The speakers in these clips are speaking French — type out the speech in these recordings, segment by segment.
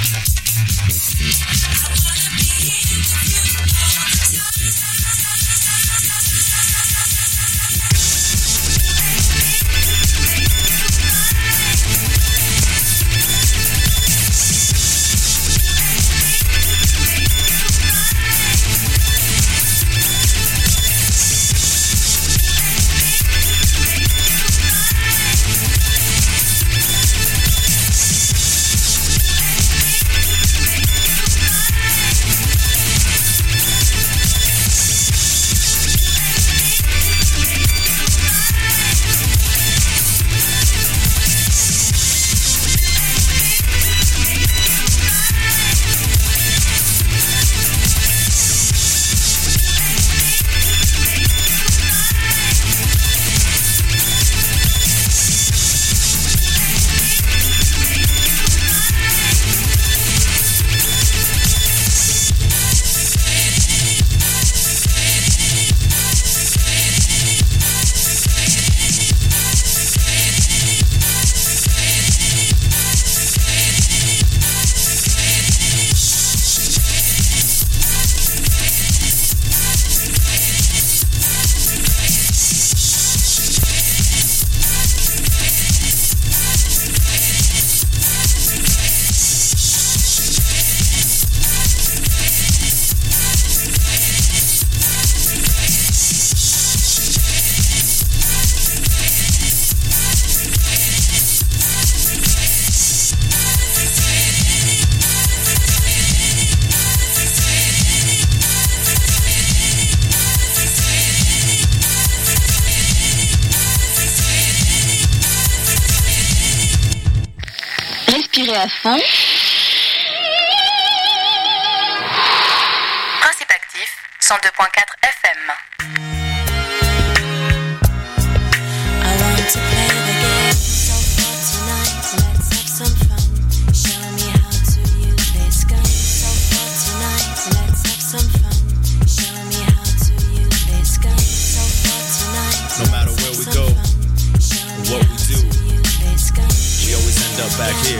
Respirez à fond. Principe actif, 102.4 FM. No matter where we go, or what we do, we always end up back here.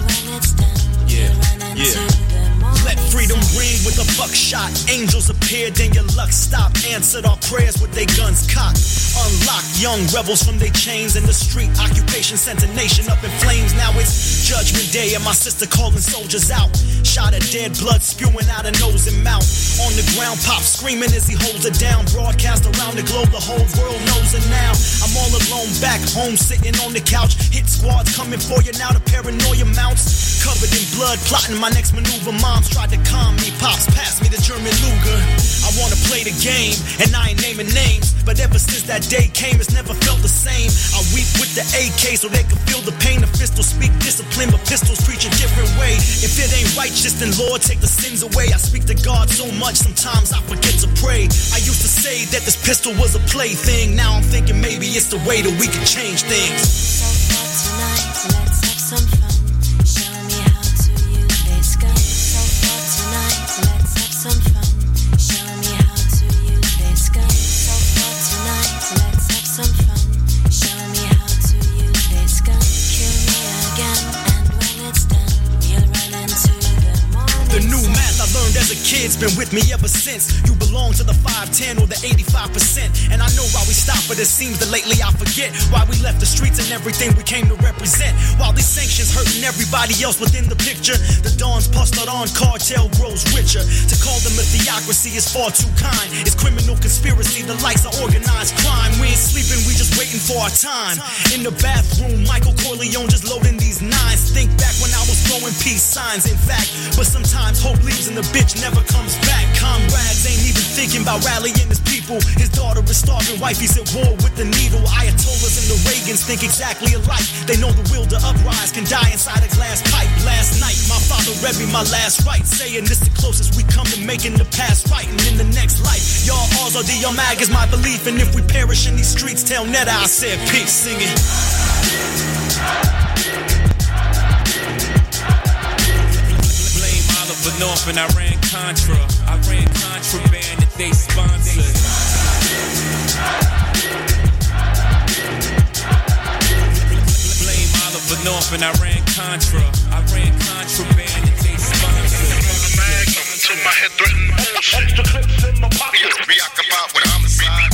Yeah. Let freedom ring with a buckshot. Angels appeared, then your luck stopped. Answered our prayers with their guns cocked. Unlocked young rebels from their chains in the street. Occupation sent a nation up in flames. Now it's Judgment Day and my sister calling soldiers out. Shot of dead blood spewing out of nose and mouth. On the ground, Pop screaming as he holds her down. Broadcast around the globe, the whole world knows it now. I'm all alone back home, sitting on the couch. Hit squads coming for you now, the paranoia mounts. Covered in blood, plotting my next maneuver. Moms tried to calm me, Pops passed me the German Luger. I wanna play the game, and I ain't naming names. But ever since that day came, it's never felt the same. I weep with the AK so they can feel the pain. The pistols speak discipline, but pistols preach a different way. If it ain't righteous, then Lord, take the sins away. I speak to God so much, sometimes I forget to pray. I used to say that this pistol was a plaything. Now I'm thinking maybe it's the way that we can change things. So far tonight, let's have some fun. Show me how to use this gun. So far tonight, let's have some fun. Show me how to use this gun. So far tonight, let's have some fun. Show me how to use this gun. Kill me again, and when it's done, we'll run into the morning. The new math I learned as a kid's been with me ever since. You belong to the 510 or the 85%. And I know why we stopped, but it seems that lately I forget why we left the streets and everything we came to represent. While these sanctions hurting everybody else within the picture, the Don's busted on cartel grows richer. To call them a theocracy is far too kind. It's criminal conspiracy, the likes of organized crime. We ain't sleeping, we just waiting for our time. In the bathroom, Michael Corleone just loading these nines. Think back when I was throwing peace signs, in fact. But sometimes hope leaves and the bitch never comes back. Comrades ain't even thinking about rallying his people. His daughter is starving, wifey's at war with the needle. Ayatollahs and the Reagans think exactly alike. They know the will to uprise can die inside a glass pipe. Last night, my father read me my last right, saying this the closest we come to making the past right. And in the next life, y'all ours or the Omag is my belief. And if we perish in these streets, tell Netta I said peace. Sing it. Blame Oliver North and Iran Contra. Iran contraband that they sponsored. Blame Oliver North and Iran Contra. Iran contraband that they Extra clips in my pocket. Preoccupied with homicide.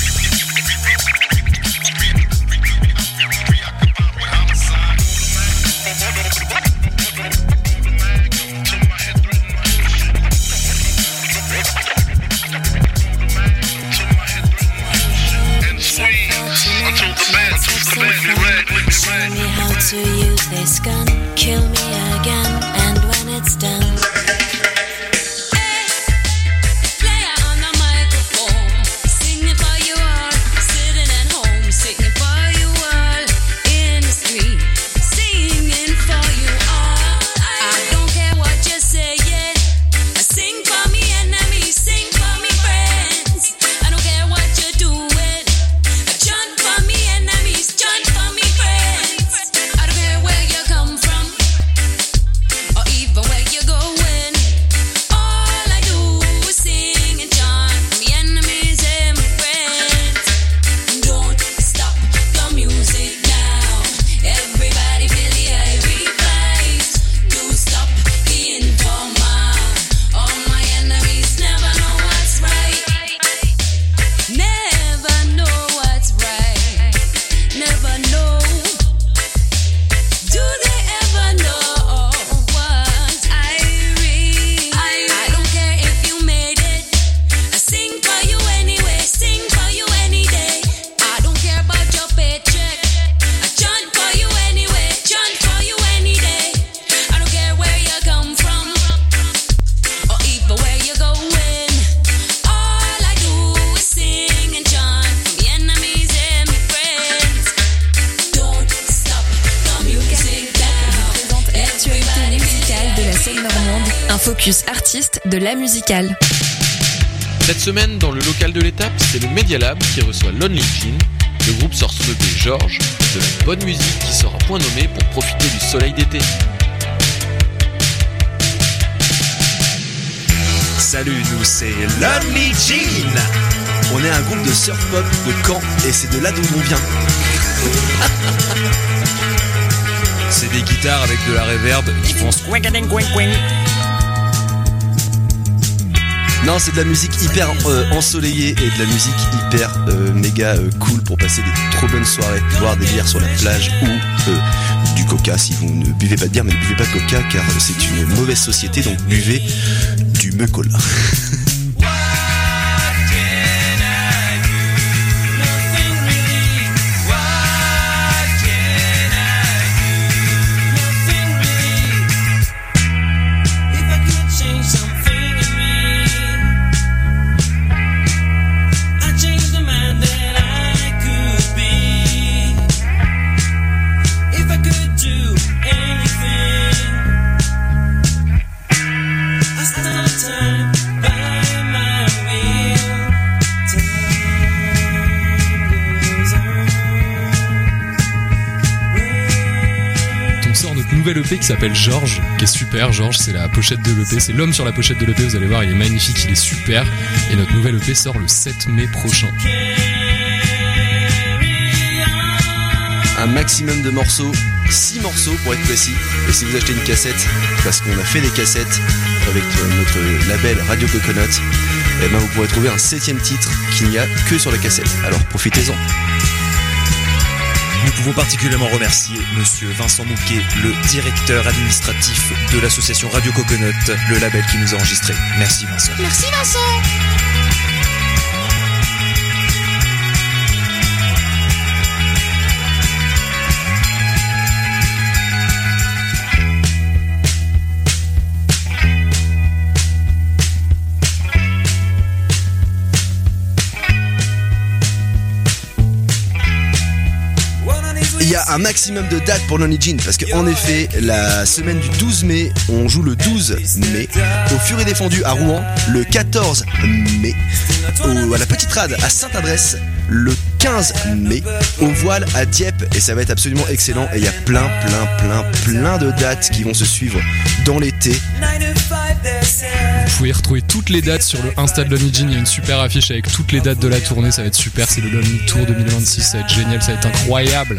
Show me how to use this gun. Kill me again, and when it's done. Focus artiste de la musicale. Cette semaine, dans le local de l'étape, c'est le Media Lab qui reçoit Lonely Jean. Le groupe sort son EP Georges, de la bonne musique qui sort à point nommé pour profiter du soleil d'été. Salut, nous c'est Lonely Jean. On est un groupe de surf pop de Caen et c'est de là d'où on vient. C'est des guitares avec de la reverb qui font squing. Non, c'est de la musique hyper ensoleillée et de la musique hyper méga cool pour passer des trop bonnes soirées, boire des bières sur la plage ou du coca si vous ne buvez pas de bière, mais ne buvez pas de coca car c'est une mauvaise société, donc buvez du Meucola. Nouvel EP qui s'appelle Georges, qui est super. Georges, c'est la pochette de l'EP, c'est l'homme sur la pochette de l'EP, vous allez voir, il est magnifique, il est super. Et notre nouvel EP sort le 7 mai prochain. Un maximum de morceaux, 6 morceaux pour être précis. Et si vous achetez une cassette, parce qu'on a fait des cassettes avec notre label Radio Coconut, et ben vous pourrez trouver un 7ème titre qu'il n'y a que sur la cassette. Alors profitez-en. Nous pouvons particulièrement remercier Monsieur Vincent Mouquet, le directeur administratif de l'association Radio Coconut, le label qui nous a enregistrés. Merci Vincent. Merci Vincent. Il y a un maximum de dates pour Lonely Jean parce qu'en effet, la semaine du 12 mai, on joue le 12 mai au Furet Défendu à Rouen, le 14 mai à la Petite Rade à Sainte-Adresse, le 15 mai au Voile à Dieppe, et ça va être absolument excellent. Et il y a plein de dates qui vont se suivre dans l'été. Vous pouvez retrouver toutes les dates sur le Insta de Lonely Jean. Il y a une super affiche avec toutes les dates de la tournée, ça va être super. C'est le Lonely Tour 2026, ça va être génial, ça va être incroyable.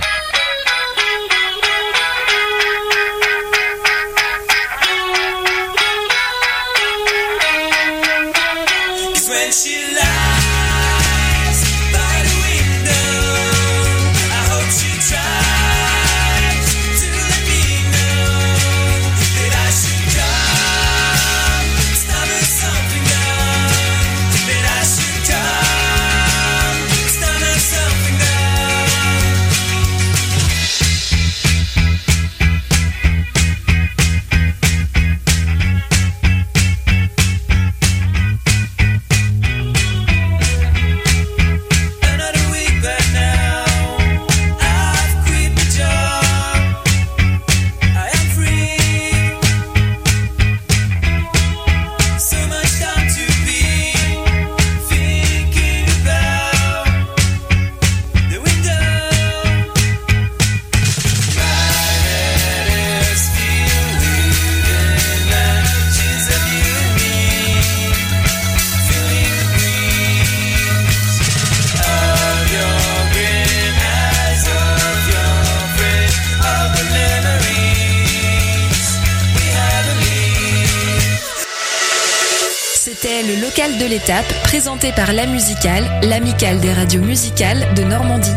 C'était le local de l'étape, présenté par La Musicale, l'amicale des radios musicales de Normandie.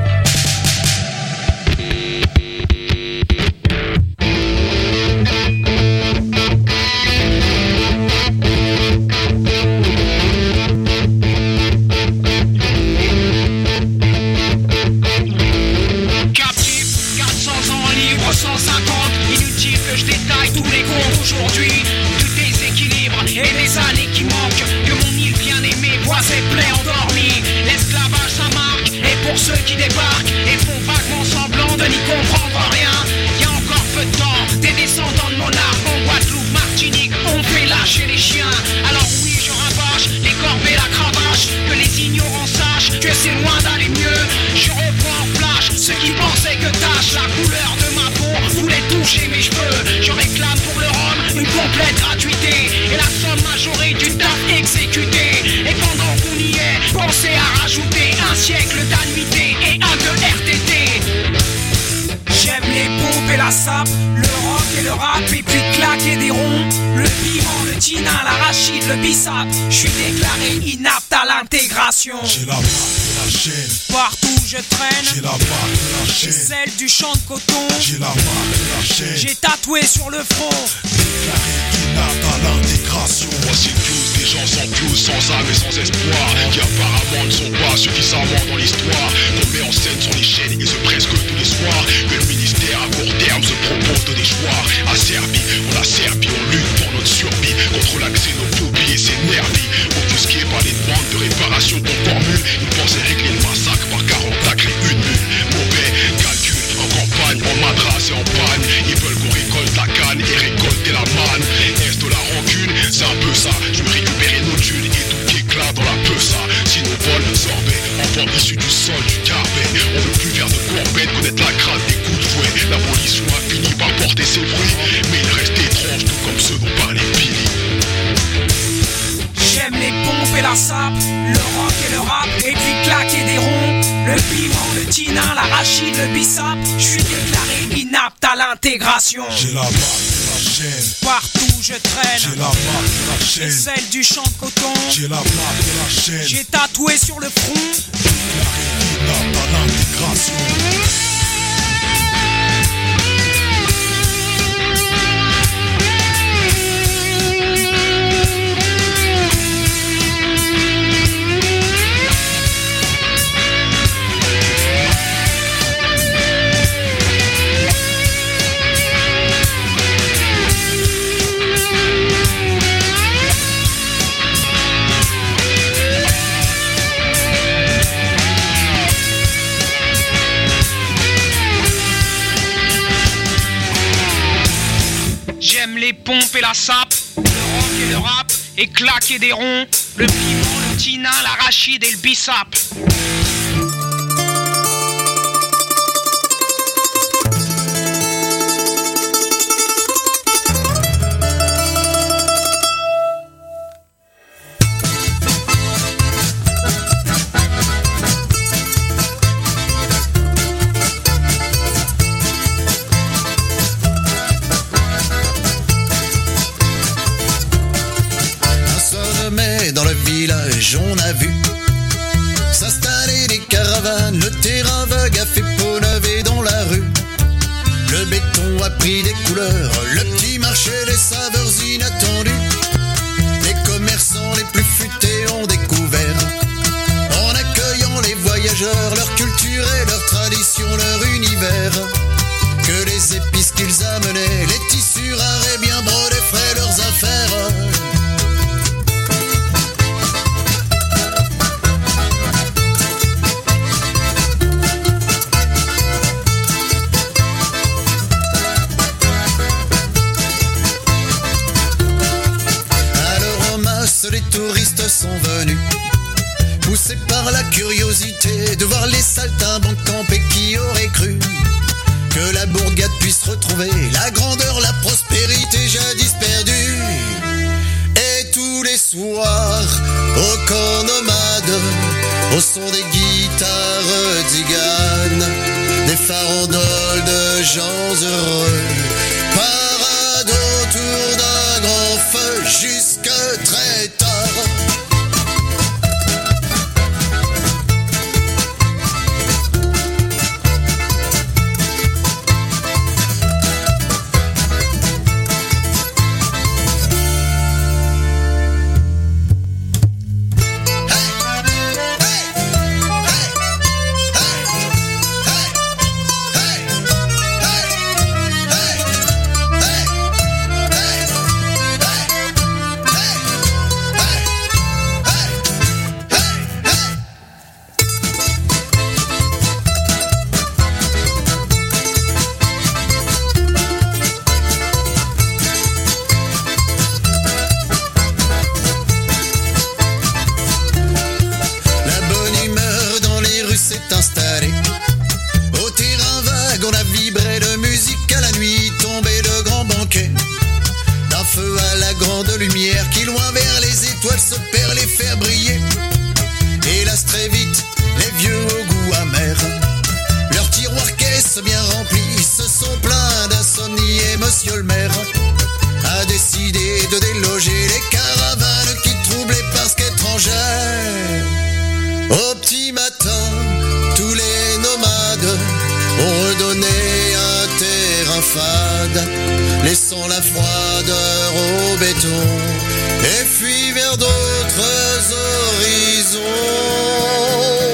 Aujourd'hui, du déséquilibre et des années qui manquent, que mon île bien-aimée voit ses plaies endormies. L'esclavage ça marque, et pour ceux qui débarquent et font vaguement semblant de n'y comprendre rien, y a encore peu de temps, des descendants de monarques en Guadeloupe, Martinique, on fait lâcher les chiens. Alors oui, je rabâche les corbeaux et la cravache, que les ignorants sachent que c'est loin d'aller mieux. Je reprends en flash ceux qui pensaient que tâche la couleur de ma peau voulait toucher mes cheveux. Je réclame pour le rhum une complète gratuité et la somme majorée du taf exécuté. Et pendant qu'on y est, pensez à rajouter un siècle d'annuité et un de RTT. J'aime les pompes et la sape, le rock et le rap, et puis claquer des ronds. Le piment, le tinin, l'arachide, le bissap. Je suis déclaré inapte à l'intégration. J'ai la marque de la chaîne. Partout où je traîne, j'ai la marque de la chaîne. Celle du champ de coton, j'ai la marque de la chaîne. J'ai tatoué sur le front, déclaré inapte à l'intégration. Voici tous des gens sans plus, sans âme et sans espoir, qui apparemment ne sont pas suffisamment dans l'histoire. Qu'on met en scène sur les chaînes et ce presque tous les soirs. Que le ministère à court terme se propose de déchoir. À Serbie, on a servi, on lutte pour notre survie contre la xénophobie et ses nervis. Offusqués par les demandes de réparation qu'on formule, ils pensaient régler le massacre par 40 tacles et une mule. Mauvais calcul, en campagne, en madras et en panne. Ils veulent qu'on récolte la canne et récolter la manne. Est-ce de la rancune? C'est un peu ça. Je veux récupérer nos thunes et tout qui éclate dans la peusa. Si nos vols sorbet, enfants issus du sol, du carbet. On veut plus faire de courbettes, connaître la crainte des coups de fouet. L'abolition a fini par porter ses fruits, mais il reste étrange, tout comme ceux dont parlait Billy. J'aime les pompes et la sape, le rock et le rap, et puis claquer des ronds. Le piment, le tinin, l'arachide, le bissap. Je suis déclaré inapte à l'intégration. J'ai la marque de la chaîne. Partout où je traîne, j'ai la marque de la chaîne. Celle du champ de coton, j'ai la marque de la chaîne. J'ai tatoué sur le front, déclaré inapte à l'intégration. J'aime les pompes et la sape, le rock et le rap, et claquer des ronds. Le piment, le tinin, l'arachide et le bissap. On a vu s'installer des caravanes, le terrain vague a fait peau neuve et dans la rue le béton a pris des couleurs, le petit marché des saveurs inattendues. Les commerçants les plus futés ont découvert, en accueillant les voyageurs, leur culture et leur tradition, leur univers, que les épices qu'ils amenaient, les tissus rares et bien brodés feraient leurs affaires. Les touristes sont venus, poussés par la curiosité de voir les saltimbanques camper. Qui aurait cru que la bourgade puisse retrouver la grandeur, la prospérité jadis perdue. Et tous les soirs, au camp nomade, au son des guitares tziganes, des farandoles de gens heureux, parade autour d'un grand feu jusque très tard. lumière qui loin vers les étoiles se perd les faire briller. Hélas très vite, les vieux au goût amer, leurs tiroirs caisses bien remplis se sont pleins d'insomnie et monsieur le maire a décidé de déloger les caravanes qui troublaient parce qu'étrangères. Au petit matin, tous les nomades ont redonné un terrain fade, laissant la froideur au béton et fuit vers d'autres horizons.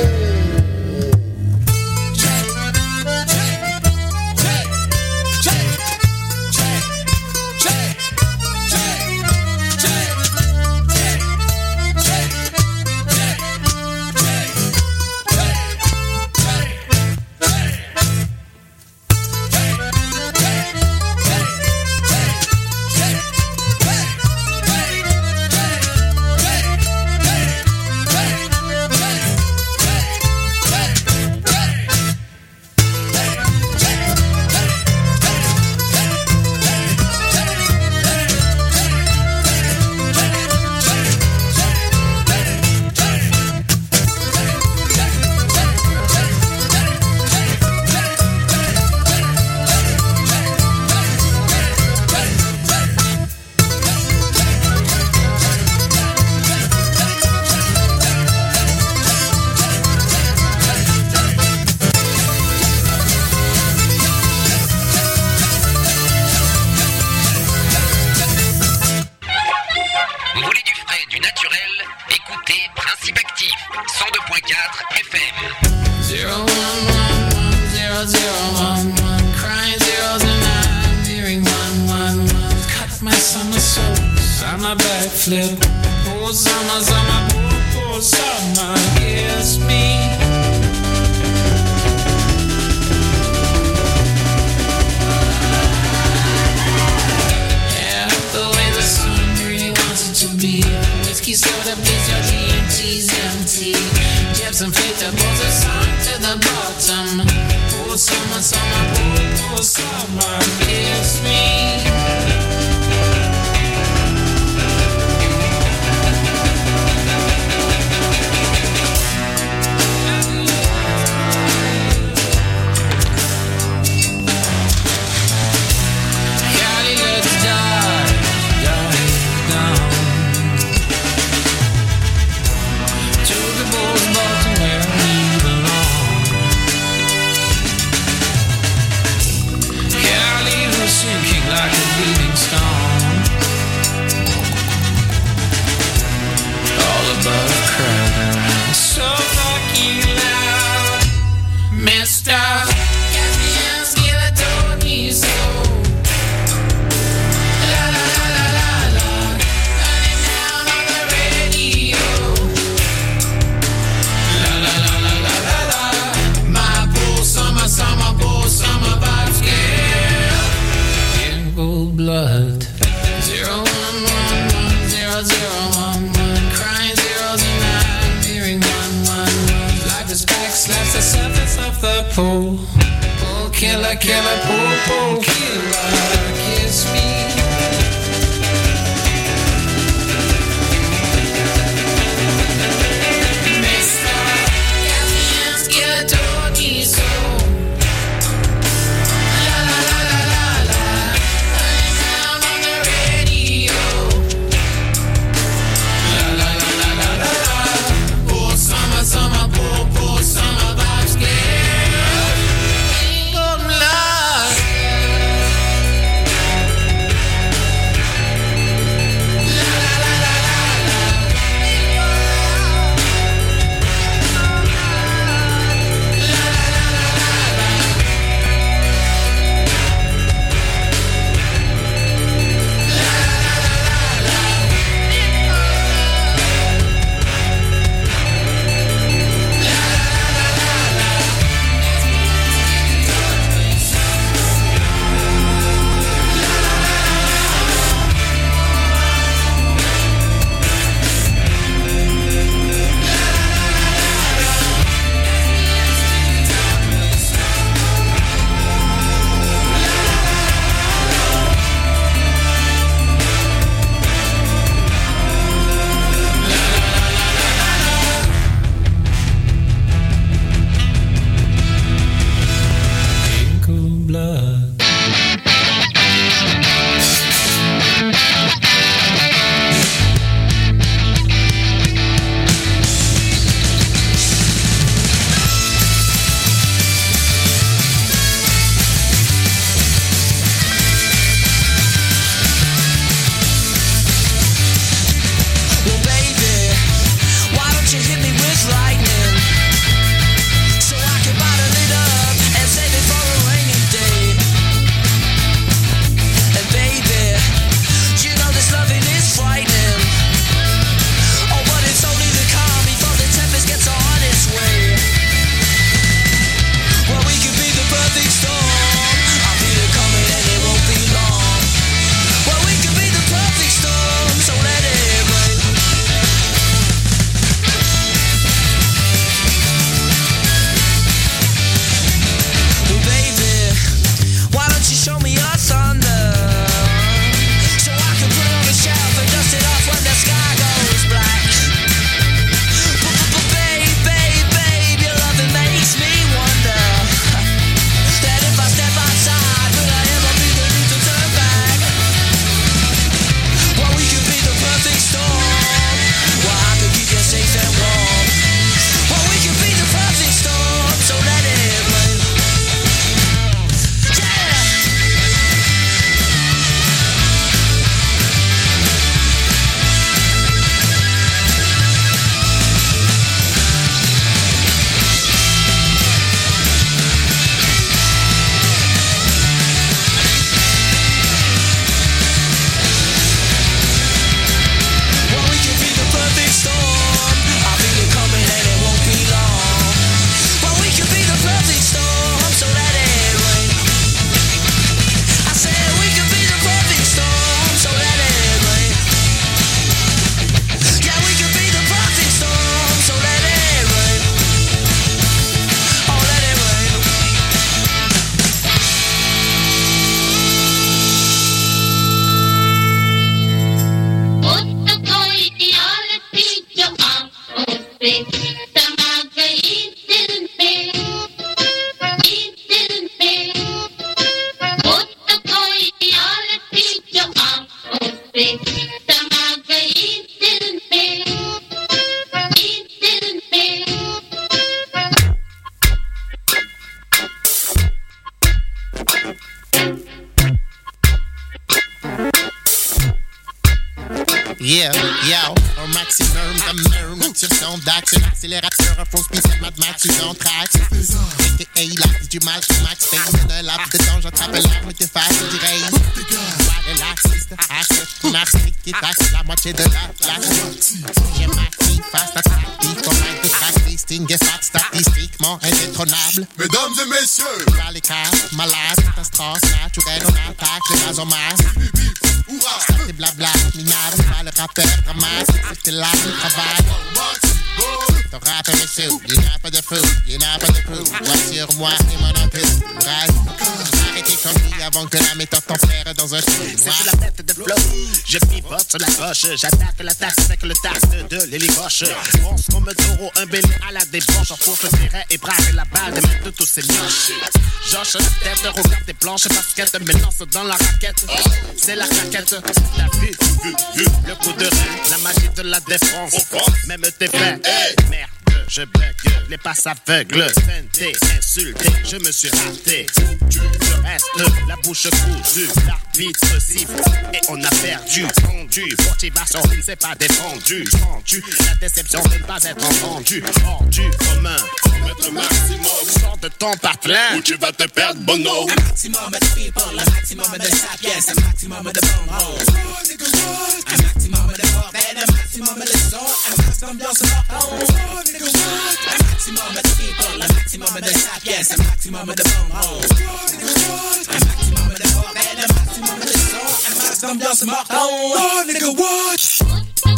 Yeah, yo, au maximum comme nerve, sur son dax, un accélérateur, un faux spécial Mad Max, sur son track. A.K.A. là, du mal, Max Payne, de l'arbre de temps, j'attrape l'arme, te fasse du rain. De l'artiste, acide, narcissique, qui taxe la moitié de la classe. J'ai Maxi, fast, attractif, pour mal de track, listing, et fat, statistiquement indétrônable. Mesdames et messieurs, dans les cas, malade, catastrophe, naturel, on attaque le gaz en masse. C'est blabla, minable, pas le rappeur dramatique, c'est là le travail. Ton rap est monsieur, il n'a pas de feu, il n'a pas de feu. Vois sur moi et mon empire, arrêtez comme lui avant que la méthode t'enferre dans un trou. C'est sur la tête de flow, je pivote sur la gauche, j'attaque la taxe avec le taxe de l'hélicoche. Fonce comme un taureau, un bélier à la débauche, enfourche le terrain et braque la balle de même de tous ces mioches. Joche la tête, regarde des planches, basket, me lance dans la raquette. C'est la claquette, la vue, le coup de rein, la magie de la défense. Même tes faits, merde. Je bug, les passes aveugles, feinté, insulté, je me suis raté. Je reste la bouche cousue, l'arbitre siffle et on a perdu. Fondu, motivation, il ne s'est pas défendu. Sens-tu la déception de ne pas être entendu? Hors du commun, maître maximum, sors de ton partenaire ou tu vas te perdre, bono. Un maximum de people, un maximum de sapiens, un maximum de bonbons. Un maximum de bordel, un maximum de son, un max d'ambiance mortelle. Un maximum de people, un maximum de sapiens, un maximum de bonbons. Un maximum de bordel, un maximum de son, un max d'ambiance mortelle. Oh, nigga, what?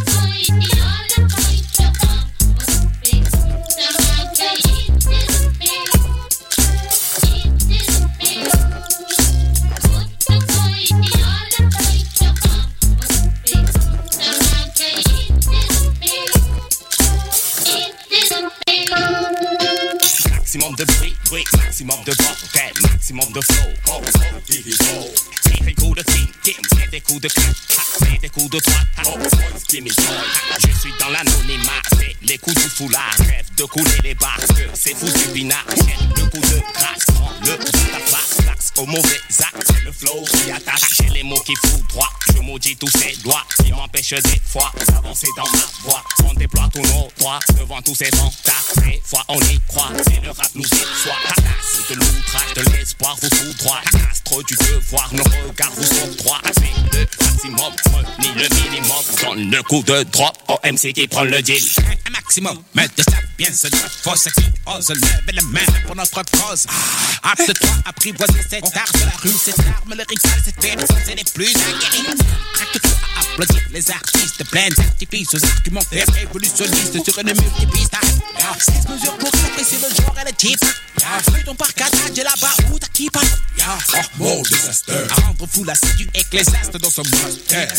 Maximum de bruit, oui, maximum de bordel, maximum de flow, oh, oh, Diddy, oh. Tire des coups de ting, tire des coups de clac, fais des coups de droite, oh, gimme joy. Je suis dans l'anonymat, fais les coups du foulard, rêve de couler les barques, c'est fou du pinard, j'ai le coup de grâce, prends le bout de ta face, l'axe au mauvais acte, c'est le flow qui attache, j'ai les mots qui foutent droit, je maudis tous ces doigts, qui m'empêchent des fois d'avancer dans ma voie, on déploie tous nos droits, devant tous ces fantasmes, des fois on y croit, c'est le rap nous déçoit, c'est de l'outrage, de l'espoir vous foudroie, astre du devoir, nos regards vous sont droits, avec le maximum, ni le minimum, donne le coup de drop au MC qui prend le deal. Un maximum, mais de sapiens, de force qui ose lever la main pour notre cause. Apte-toi à apprivoiser cette art de la rue, cette arme, le rituel, cette personne, c'est les plus aguerris. Craque-toi à applaudir les artistes, pleins d'artifices aux argumentaires révolutionnistes sur une multipiste. 16 mesures pour apprécier le genre et le type. Fais ton parcadage et là-bas où t'as qui pas. Mon disaster. À rendre fou la du ecclésiaste dans son monastère.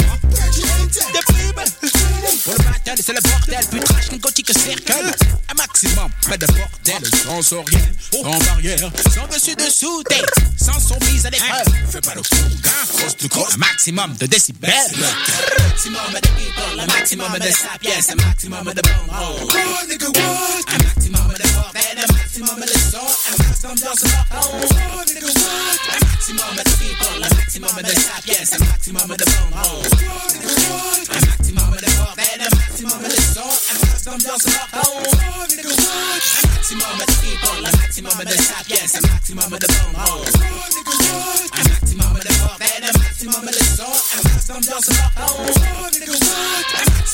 Pour le battle, c'est le bordel, plus trash qu'un gothique cercle. Un maximum, mais de bordel sensoriel, sans barrière, sans dessus-dessous, sans son mise à l'épreuve. Fais pas le coup, un maximum de décibels. Un maximum de people, un maximum de sapiens, un maximum de bonbons. Un maximum de bordel, un maximum de son, un max d'ambiance mortelle. Un maximum de people, un maximum de sapiens, un maximum de bonbons. Un maximum de bordel, un maximum de son, un max d'ambiance mortelle. Un maximum de people, un maximum de sapiens, un maximum de bonbons.